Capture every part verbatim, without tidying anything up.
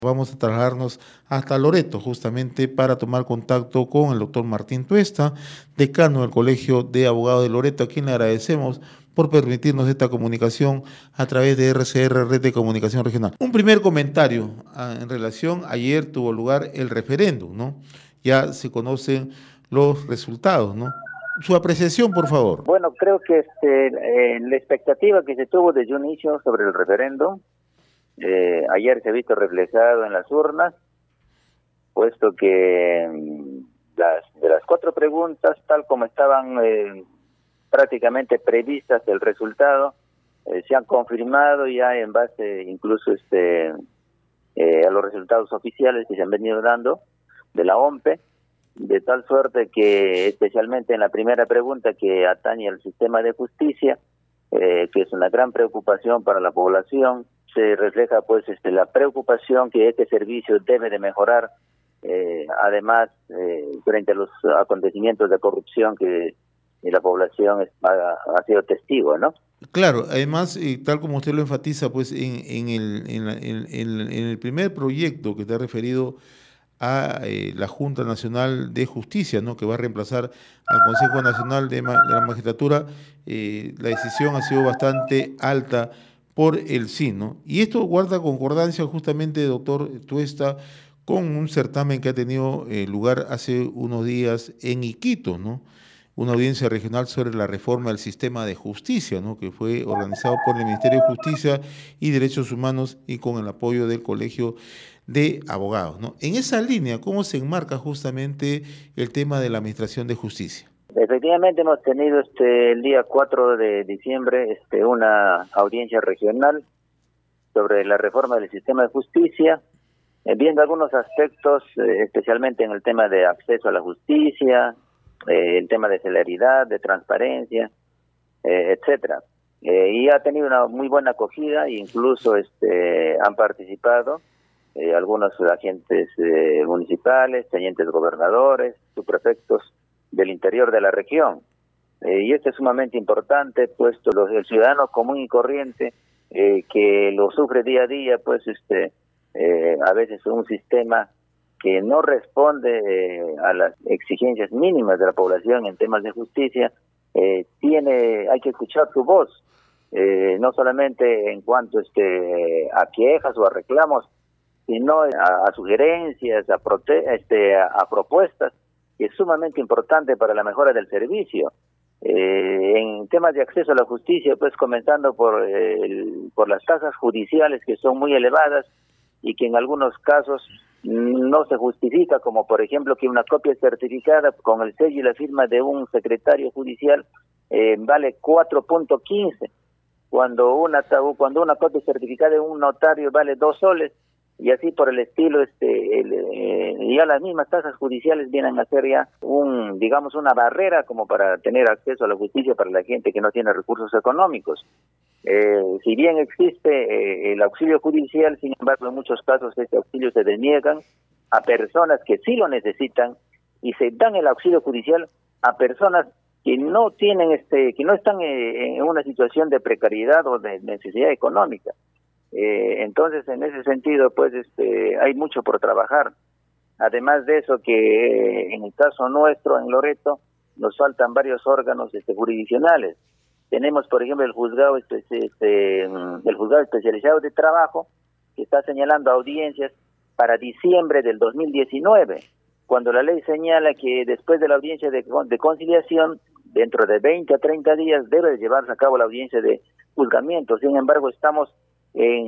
Vamos a trasladarnos hasta Loreto justamente para tomar contacto con el doctor Martín Tuesta, decano del Colegio de Abogados de Loreto, a quien le agradecemos por permitirnos esta comunicación a través de R C R, Red de Comunicación Regional. Un primer comentario ah, en relación, ayer tuvo lugar el referéndum, ¿no? Ya se conocen los resultados, ¿no? Su apreciación, por favor. Bueno, creo que este, eh, la expectativa que se tuvo desde un inicio sobre el referéndum, eh, ayer se ha visto reflejado en las urnas, puesto que mm, las, de las cuatro preguntas, tal como estaban eh, prácticamente previstas el resultado, eh, se han confirmado ya en base incluso este eh, a los resultados oficiales que se han venido dando de la O M P E, de tal suerte que especialmente en la primera pregunta que atañe al sistema de justicia, eh, que es una gran preocupación para la población, se refleja pues este la preocupación que este servicio debe de mejorar, eh, además eh, frente a los acontecimientos de corrupción que la población ha, ha sido testigo, ¿no? Claro, además, eh, tal como usted lo enfatiza, pues en, en, el, en, la, en, en, en el primer proyecto que te ha referido a eh, la Junta Nacional de Justicia, ¿no?, que va a reemplazar al Consejo Nacional de, Ma de la Magistratura, eh, la decisión ha sido bastante alta por el sí, ¿no? Y esto guarda concordancia justamente, doctor Tuesta, con un certamen que ha tenido eh, lugar hace unos días en Iquitos, ¿no? Una audiencia regional sobre la reforma del sistema de justicia, ¿no?, que fue organizado por el Ministerio de Justicia y Derechos Humanos y con el apoyo del Colegio de Abogados, ¿no? En esa línea, ¿cómo se enmarca justamente el tema de la Administración de Justicia? Efectivamente hemos tenido este el día cuatro de diciembre este una audiencia regional sobre la reforma del sistema de justicia, eh, viendo algunos aspectos, eh, especialmente en el tema de acceso a la justicia, eh, el tema de celeridad, de transparencia, eh, etcétera. Eh, y ha tenido una muy buena acogida, e incluso este han participado eh, algunos agentes eh, municipales, tenientes gobernadores, subprefectos del interior de la región. Eh, y esto es sumamente importante, puesto los, el ciudadano común y corriente eh, que lo sufre día a día, pues este eh, a veces un sistema que no responde eh, a las exigencias mínimas de la población en temas de justicia, eh, tiene hay que escuchar su voz, eh, no solamente en cuanto este a quejas o a reclamos, sino a, a sugerencias, a, prote este, a, a propuestas, que es sumamente importante para la mejora del servicio. Eh, en temas de acceso a la justicia, pues comenzando por, eh, el, por las tasas judiciales, que son muy elevadas y que en algunos casos no se justifica, como por ejemplo que una copia certificada con el sello y la firma de un secretario judicial eh, vale cuatro punto quince, cuando una, cuando una copia certificada de un notario vale dos soles, y así por el estilo. Este el, eh, ya las mismas tasas judiciales vienen a ser ya un digamos una barrera como para tener acceso a la justicia para la gente que no tiene recursos económicos. Eh, si bien existe eh, el auxilio judicial, sin embargo en muchos casos este auxilio se deniegan a personas que sí lo necesitan, y se dan el auxilio judicial a personas que no tienen este que no están eh, en una situación de precariedad o de necesidad económica. Eh, entonces, en ese sentido, pues este hay mucho por trabajar. Además de eso, que eh, en el caso nuestro, en Loreto, nos faltan varios órganos este, jurisdiccionales. Tenemos, por ejemplo, el juzgado este, este, el juzgado especializado de trabajo, que está señalando audiencias para diciembre del dos mil diecinueve, cuando la ley señala que después de la audiencia de, de conciliación, dentro de veinte a treinta días, debe de llevarse a cabo la audiencia de juzgamiento. Sin embargo, estamos En,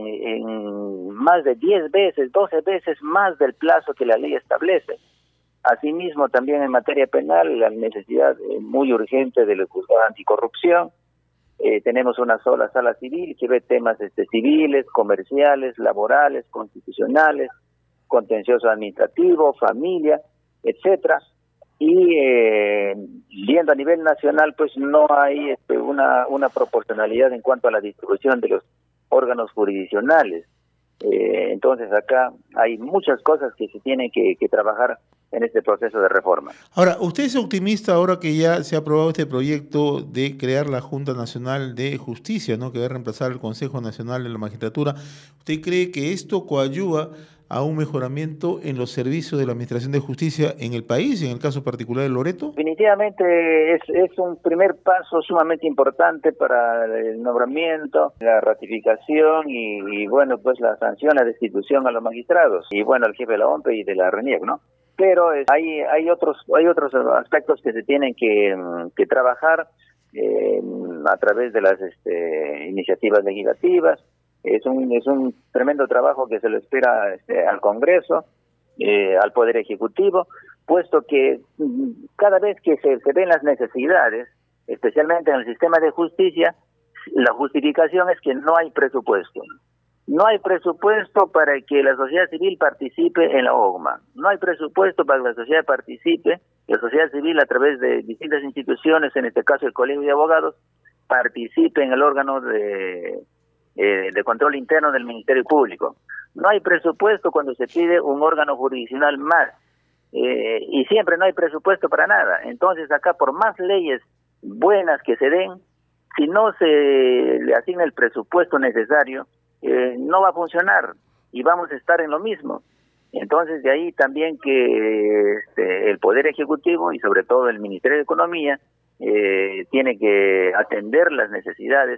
en más de diez veces, doce veces más del plazo que la ley establece. Asimismo, también en materia penal, la necesidad eh, muy urgente del juzgado anticorrupción. Eh, tenemos una sola sala civil que ve temas este, civiles, comerciales, laborales, constitucionales, contencioso administrativo, familia, etcétera. Y eh, viendo a nivel nacional, pues no hay este, una, una proporcionalidad en cuanto a la distribución de los órganos jurisdiccionales. Eh, entonces acá hay muchas cosas que se tienen que, que trabajar en este proceso de reforma. Ahora, ¿usted es optimista ahora que ya se ha aprobado este proyecto de crear la Junta Nacional de Justicia, ¿no?, que va a reemplazar el Consejo Nacional de la Magistratura? ¿Usted cree que esto coadyuva a un mejoramiento en los servicios de la Administración de Justicia en el país, en el caso particular de Loreto? Definitivamente es, es un primer paso sumamente importante para el nombramiento, la ratificación y, y bueno, pues la sanción, la destitución a los magistrados y bueno, al jefe de la O M P E y de la RENIEC, ¿no? Pero eh, hay hay otros hay otros aspectos que se tienen que, que trabajar eh, a través de las este, iniciativas legislativas. Es un es un tremendo trabajo que se le espera este, al Congreso, eh, al Poder Ejecutivo, puesto que cada vez que se, se ven las necesidades, especialmente en el sistema de justicia, la justificación es que no hay presupuesto. No hay presupuesto para que la sociedad civil participe en la O G M A. No hay presupuesto para que la sociedad participe, la sociedad civil a través de distintas instituciones, en este caso el Colegio de Abogados, participe en el órgano de, eh, de control interno del Ministerio Público. No hay presupuesto cuando se pide un órgano jurisdiccional más. Eh, y siempre no hay presupuesto para nada. Entonces acá, por más leyes buenas que se den, si no se le asigna el presupuesto necesario, Eh, no va a funcionar y vamos a estar en lo mismo. Entonces de ahí también que este, el Poder Ejecutivo y sobre todo el Ministerio de Economía eh, tiene que atender las necesidades,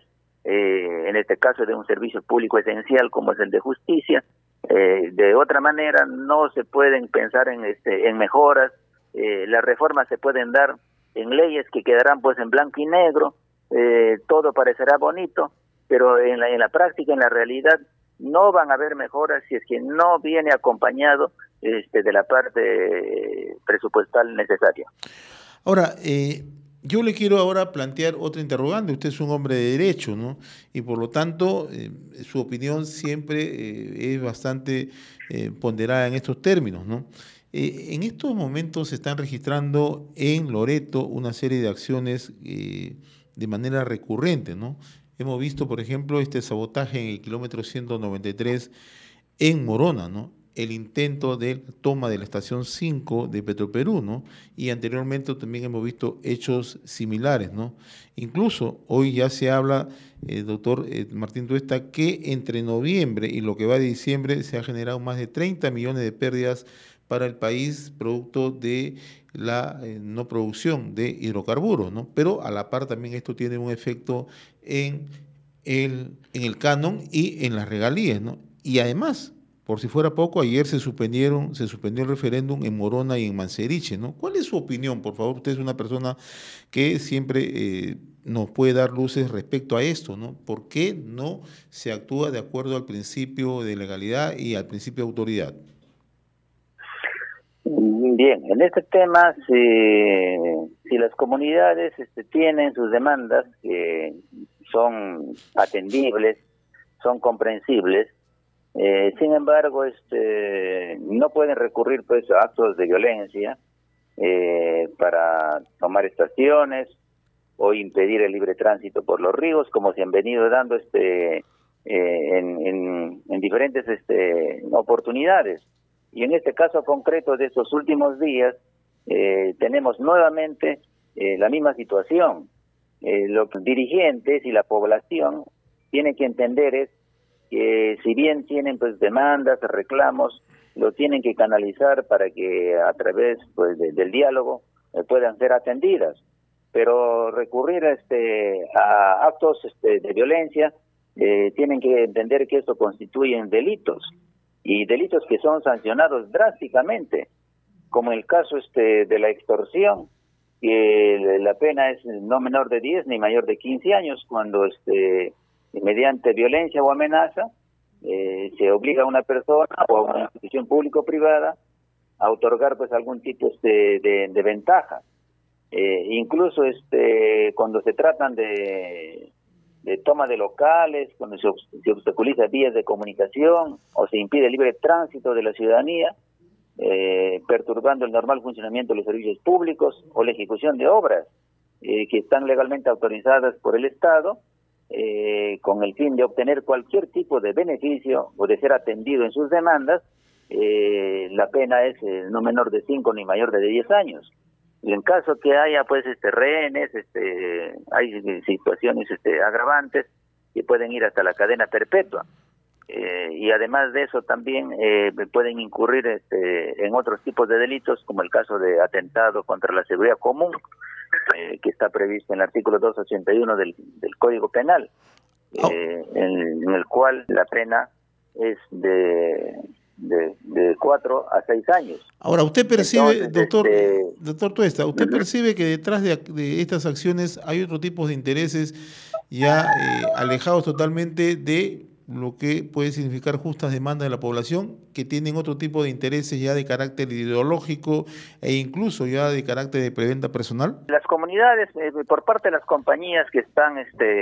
eh, en este caso de un servicio público esencial como es el de justicia. Eh, de otra manera no se pueden pensar en, este, en mejoras, eh, las reformas se pueden dar en leyes que quedarán pues en blanco y negro, eh, todo parecerá bonito, pero en la, en la práctica, en la realidad, no van a haber mejoras si es que no viene acompañado este, de la parte presupuestal necesaria. Ahora, eh, yo le quiero ahora plantear otra interrogante. Usted es un hombre de derecho, ¿no? Y por lo tanto, eh, su opinión siempre eh, es bastante eh, ponderada en estos términos, ¿no? Eh, en estos momentos se están registrando en Loreto una serie de acciones eh, de manera recurrente, ¿no? Hemos visto, por ejemplo, este sabotaje en el kilómetro ciento noventa y tres en Morona, ¿no? El intento de toma de la estación cinco de Petroperú, ¿no? Y anteriormente también hemos visto hechos similares, ¿no? Incluso hoy ya se habla, eh, doctor eh, Martín Tuesta, que entre noviembre y lo que va de diciembre se ha generado más de treinta millones de pérdidas para el país producto de la eh, no producción de hidrocarburos, ¿no? Pero a la par también esto tiene un efecto en el, en el canon y en las regalías, ¿no? Y además, por si fuera poco, ayer se suspendieron, se suspendió el referéndum en Morona y en Manseriche, ¿no? ¿Cuál es su opinión, por favor? Usted es una persona que siempre eh, nos puede dar luces respecto a esto, ¿no? ¿Por qué no se actúa de acuerdo al principio de legalidad y al principio de autoridad? Bien, en este tema, si, si las comunidades este, tienen sus demandas que son atendibles, son comprensibles, eh, sin embargo, este, no pueden recurrir pues a actos de violencia eh, para tomar estaciones o impedir el libre tránsito por los ríos, como se han venido dando este eh, en, en, en diferentes este, oportunidades. Y en este caso concreto de estos últimos días, eh, tenemos nuevamente eh, la misma situación. Eh, los dirigentes y la población tienen que entender es que si bien tienen pues demandas, reclamos, lo tienen que canalizar para que a través pues de, del diálogo eh, puedan ser atendidas. Pero recurrir este, a actos este, de violencia, eh, tienen que entender que esto constituyen delitos. Y delitos que son sancionados drásticamente, como el caso este de la extorsión, que la pena es no menor de diez ni mayor de quince años, cuando este mediante violencia o amenaza eh, se obliga a una persona o a una institución pública o privada a otorgar pues algún tipo este, de, de ventaja. Eh, incluso este cuando se tratan de de toma de locales, cuando se, se obstaculiza vías de comunicación o se impide el libre tránsito de la ciudadanía, eh, perturbando el normal funcionamiento de los servicios públicos o la ejecución de obras eh, que están legalmente autorizadas por el Estado, eh, con el fin de obtener cualquier tipo de beneficio o de ser atendido en sus demandas, eh, la pena es eh, no menor de cinco ni mayor de diez años. Y en caso que haya pues este rehenes, este hay situaciones este agravantes que pueden ir hasta la cadena perpetua. eh, y además de eso también eh, pueden incurrir este, en otros tipos de delitos, como el caso de atentado contra la seguridad común, eh, que está previsto en el artículo doscientos ochenta y uno del, del Código Penal, eh, oh. en, en el cual la pena es de... De, de cuatro a seis años. Ahora, usted percibe, Entonces, doctor, este... doctor Tuesta, usted uh-huh. percibe que detrás de, de estas acciones hay otro tipo de intereses ya eh, alejados totalmente de lo que puede significar justas demandas de la población, que tienen otro tipo de intereses ya de carácter ideológico e incluso ya de carácter de preventa personal. Las comunidades, eh, por parte de las compañías que están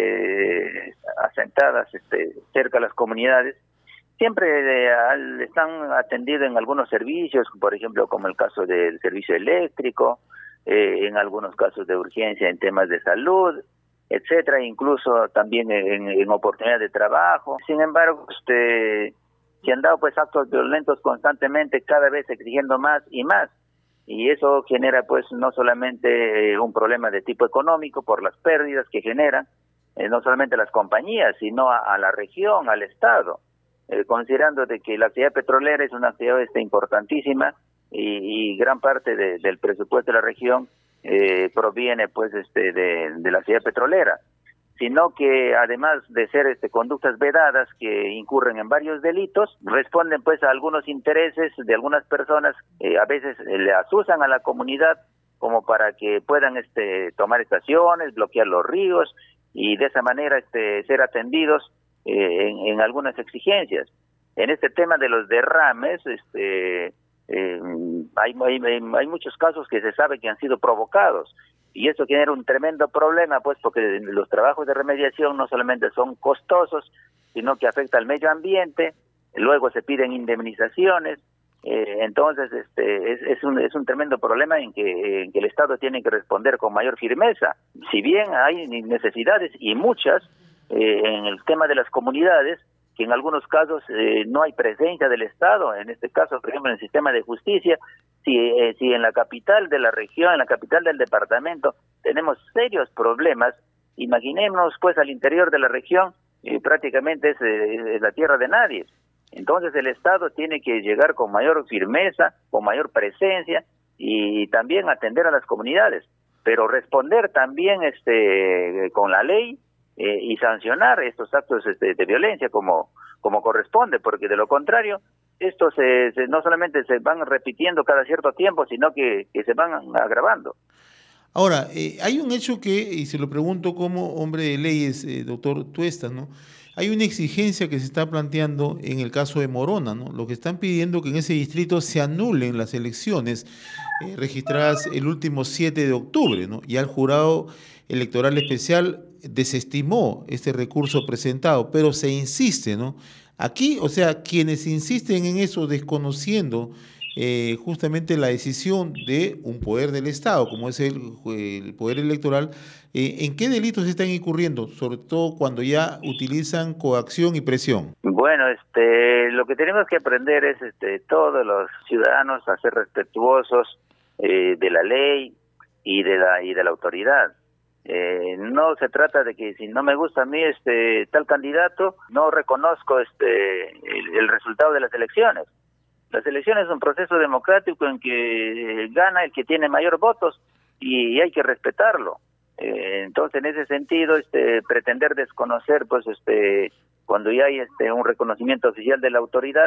este, asentadas este, cerca de las comunidades, siempre eh, están atendidos en algunos servicios, por ejemplo, como el caso del servicio eléctrico, eh, en algunos casos de urgencia en temas de salud, etcétera, incluso también en, en oportunidades de trabajo. Sin embargo, este, se han dado pues actos violentos constantemente, cada vez exigiendo más y más, y eso genera pues no solamente un problema de tipo económico por las pérdidas que generan, eh, no solamente las compañías, sino a, a la región, al Estado. Eh, considerando de que la actividad petrolera es una actividad este, importantísima y, y gran parte de, del presupuesto de la región eh, proviene pues este de, de la actividad petrolera, sino que además de ser este conductas vedadas que incurren en varios delitos, responden pues a algunos intereses de algunas personas, eh, a veces eh, le asusan a la comunidad como para que puedan este tomar estaciones, bloquear los ríos y de esa manera este ser atendidos Eh, en, en algunas exigencias. En este tema de los derrames, este, eh, hay, hay, hay muchos casos que se sabe que han sido provocados, y eso genera un tremendo problema, pues, porque los trabajos de remediación no solamente son costosos, sino que afecta al medio ambiente, luego se piden indemnizaciones, eh, entonces este es, es, un, es un tremendo problema en que, en que el Estado tiene que responder con mayor firmeza. Si bien hay necesidades, y muchas, Eh, en el tema de las comunidades, que en algunos casos eh, no hay presencia del Estado, en este caso, por ejemplo, en el sistema de justicia, si, eh, si en la capital de la región, en la capital del departamento, tenemos serios problemas, imaginémonos pues al interior de la región, eh, prácticamente es, eh, es la tierra de nadie. Entonces el Estado tiene que llegar con mayor firmeza, con mayor presencia, y también atender a las comunidades, pero responder también este con la ley, Eh, y sancionar estos actos este, de violencia como como corresponde, porque de lo contrario estos se, se, no solamente se van repitiendo cada cierto tiempo, sino que, que se van agravando. Ahora, eh, hay un hecho que, y se lo pregunto como hombre de leyes, eh, doctor Tuesta, ¿no? Hay una exigencia que se está planteando en el caso de Morona, ¿no? Lo que están pidiendo que en ese distrito se anulen las elecciones eh, registradas el último siete de octubre, ¿no? Ya el jurado electoral especial desestimó este recurso presentado, pero se insiste, ¿no? Aquí, o sea, quienes insisten en eso desconociendo eh, justamente la decisión de un poder del Estado, como es el, el poder electoral, eh, ¿en qué delitos están incurriendo? Sobre todo cuando ya utilizan coacción y presión. Bueno, este, lo que tenemos que aprender es este, todos los ciudadanos a ser respetuosos eh, de la ley y de la y de la autoridad. Eh, no se trata de que si no me gusta a mí este tal candidato, no reconozco este el, el resultado de las elecciones. Las elecciones es un proceso democrático en que gana el que tiene mayor votos y, y hay que respetarlo. Eh, entonces, en ese sentido, este pretender desconocer, pues, este cuando ya hay este un reconocimiento oficial de la autoridad,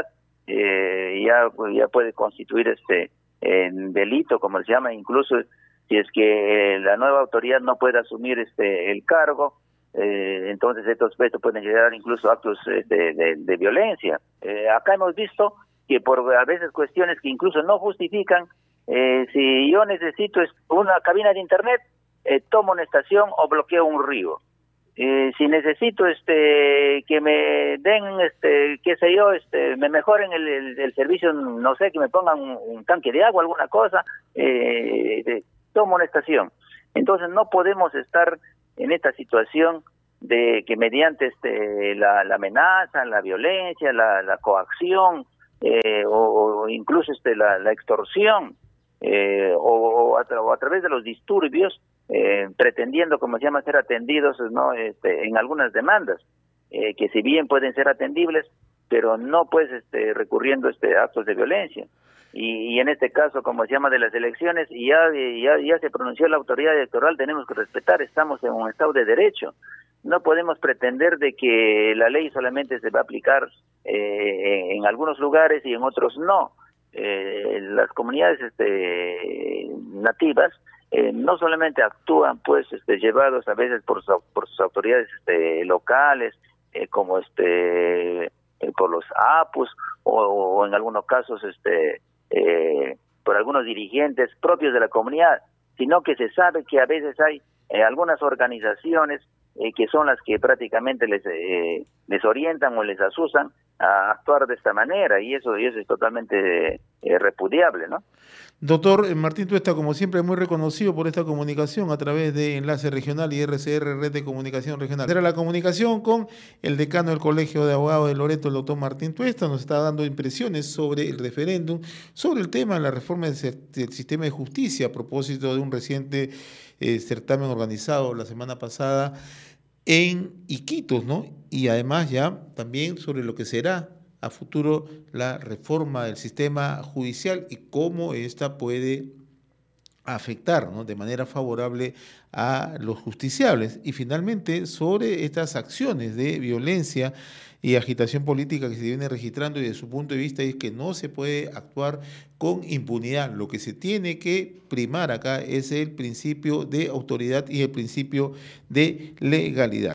eh, ya pues, ya puede constituir este en delito, como se llama, incluso si es que la nueva autoridad no puede asumir este el cargo, eh, entonces estos estos pueden llegar incluso a actos de, de, de violencia. Eh, acá hemos visto que por a veces cuestiones que incluso no justifican, eh, si yo necesito una cabina de internet, eh, tomo una estación o bloqueo un río. Eh, si necesito este que me den este qué sé yo este me mejoren el, el, el servicio, no sé, que me pongan un, un tanque de agua, alguna cosa, eh, de, tomo una estación. Entonces no podemos estar en esta situación de que mediante este la, la amenaza, la violencia, la, la coacción, eh, o, o incluso este la, la extorsión, eh, o, o, a tra o a través de los disturbios, eh, pretendiendo, como se llama, ser atendidos, no este, en algunas demandas, eh, que si bien pueden ser atendibles, pero no pues este recurriendo este actos de violencia. Y, y en este caso, como se llama de las elecciones, y ya, ya, ya se pronunció la autoridad electoral, tenemos que respetar, estamos en un estado de derecho. No podemos pretender de que la ley solamente se va a aplicar eh, en algunos lugares y en otros no. Eh, las comunidades este, nativas eh, no solamente actúan pues este, llevados a veces por, su, por sus autoridades este, locales, eh, como este eh, por los apus o, o en algunos casos este eh, por algunos dirigentes propios de la comunidad, sino que se sabe que a veces hay eh, algunas organizaciones eh, que son las que prácticamente les eh, les orientan o les asusan a actuar de esta manera, y eso, y eso es totalmente eh, repudiable, ¿no? Doctor Martín Tuesta, como siempre, muy reconocido por esta comunicación a través de Enlace Regional y R C R, Red de Comunicación Regional. Era la comunicación con el decano del Colegio de Abogados de Loreto, el doctor Martín Tuesta. Nos está dando impresiones sobre el referéndum, sobre el tema de la reforma del sistema de justicia a propósito de un reciente eh, certamen organizado la semana pasada en Iquitos, ¿no? Y además ya también sobre lo que será a futuro la reforma del sistema judicial y cómo ésta puede afectar, ¿no?, de manera favorable a los justiciables. Y finalmente sobre estas acciones de violencia y agitación política que se viene registrando, y de su punto de vista es que no se puede actuar con impunidad. Lo que se tiene que primar acá es el principio de autoridad y el principio de legalidad.